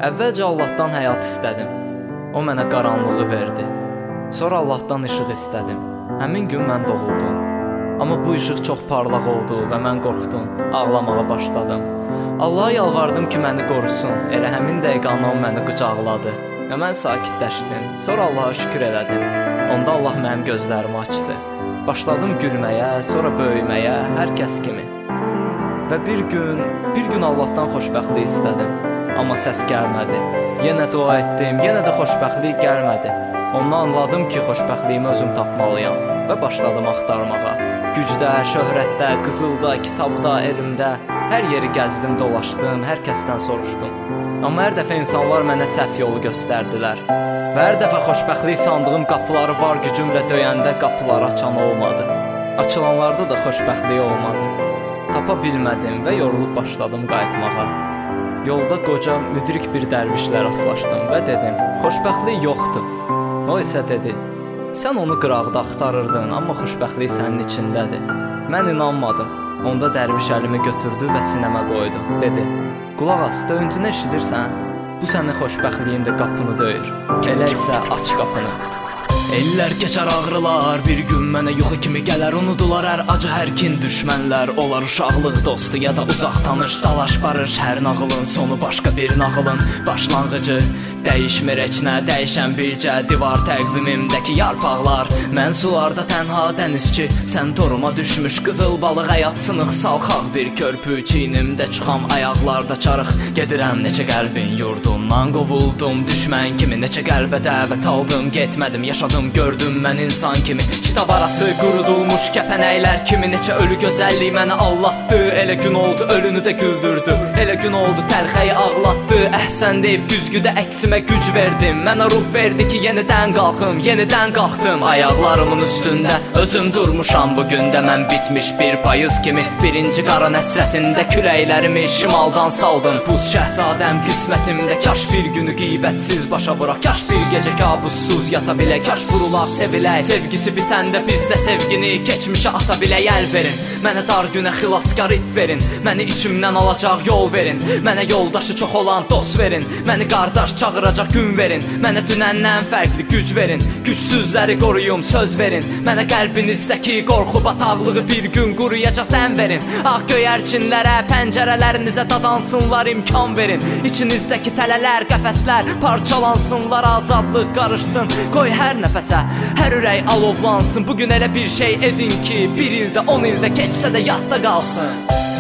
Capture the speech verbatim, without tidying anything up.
Əvvəlcə Allahdan həyat istədim. O mənə qaranlığı verdi. Sonra Allahdan işıq istədim. Həmin gün mən doğuldum. Amma bu işıq çox parlaq oldu və mən qorxdum, ağlamağa başladım. Allaha yalvardım ki, məni qorusun. Elə həmin dəqiqə anam məni qucaqladı və mən sakitləşdim. Sonra Allaha şükür elədim. Onda Allah mənim gözlərimi açdı. Başladım gülməyə, sonra böyüməyə, hər kəs kimi. Və bir gün, bir gün Allahdan xoşbəxtlik istədim. Amma səs gəlmədi. Yenə dua etdim, yenə də xoşbəxtlik gəlmədi. Ondan anladım ki, xoşbəxtliyimi özüm tapmalıyam və başladım axtarmağa. Gücdə, şöhrətdə, qızılda, kitabda, elmdə, hər yeri gəzdim, dolaşdım, hər kəsdən soruşdum. Amma hər dəfə insanlar mənə səhv yolu göstərdilər. Və hər dəfə xoşbəxtlik sandığım qapıları var gücümlə döyəndə qapıları açan olmadı. Açılanlarda da xoşbəxtlik olmadı. Tapa bilmədim və yorulub başladım qayıtmağa. Yolda qoca, müdrik bir dərvişlə rastlaşdım və dedim, xoşbəxtlik yoxdur. O isə dedi, sən onu qıraqda axtarırdın, amma xoşbəxtlik sənin içindədir. Mən inanmadım. Onda dərviş əlimi götürdü və sinəmə qoydu. Dedi, qulaq as, döyüntünü eşidirsən? Bu sənin xoşbəxtliyində qapını döyür. Elə isə aç qapını. Ellər keçər ağrılar, bir gün mənə yuxu kimi gələr, unudular hər acı, hər kin düşmənlər. Olar uşaqlıq dostu ya da uzaq tanış, dalaş barış, hər nağılın sonu başqa bir nağılın başlanğıcı. Dəyişmir heç nə, dəyişən bircə divar təqvimimdəki yarpaqlar. Mən sularda tənha dənizçi, sən toruma düşmüş qızıl balıq, həyat sınıq salxaq bir körpü, çiynimdə çıxam ayaqlarda çarıq. Gedirəm neçə qəlbin yurdundan qovuldum, düşmən kimi neçə qəlbə dəvət aldım, getmədim, yaşadım, gördüm mən insan kimi. Kitab arası qurudulmuş kəpənəklər kimi, neçə ölü gözəllik məni allatdı. Elə gün oldu ölünü də güldürdü, elə gün oldu təlxəyi ağlatdı. Əhsən deyib güzgüdə əksimə güc verdim, mənə ruh verdi ki, yenidən qalxım, yenidən qalxdım. Ayaqlarımın üstündə özüm durmuşam bu gündə, mən bitmiş bir payız kimi. Birinci qara nəsrətində küləklərimi şimaldan saldım. Buz şəhzadəm qismətimdə, kaş bir günü qeybətsiz başa vuraq, kaş bir gecə kabussuz yata bilək, kaş vurulaq, sevilək. Sevgisi bitəndə biz də sevgini keçmişə ata bilək. Əl verin, mənə dar günə xilaskar ip verin, məni içimdən alacaq yol verin, mənə yoldaşı çox olan dost verin, məni qardaş çağıracaq gün verin, mənə dünəndən fərqli güc verin, gücsüzləri qoruyum söz verin, mənə qəlbinizdəki qorxu bataqlığı bir gün quruyacaq dən verin. Ağ göyərçinlərə, pəncərələrinizə dadansınlar, imkan verin, içinizdəki tələlər, qəfəslər parçalansınlar, azadlıq qarışsın, qoy hər nəfəsə, hər ürək alovlansın. Bugün elə bir şey edin ki, bir ildə, on ildə keçsə də yadda qalsın.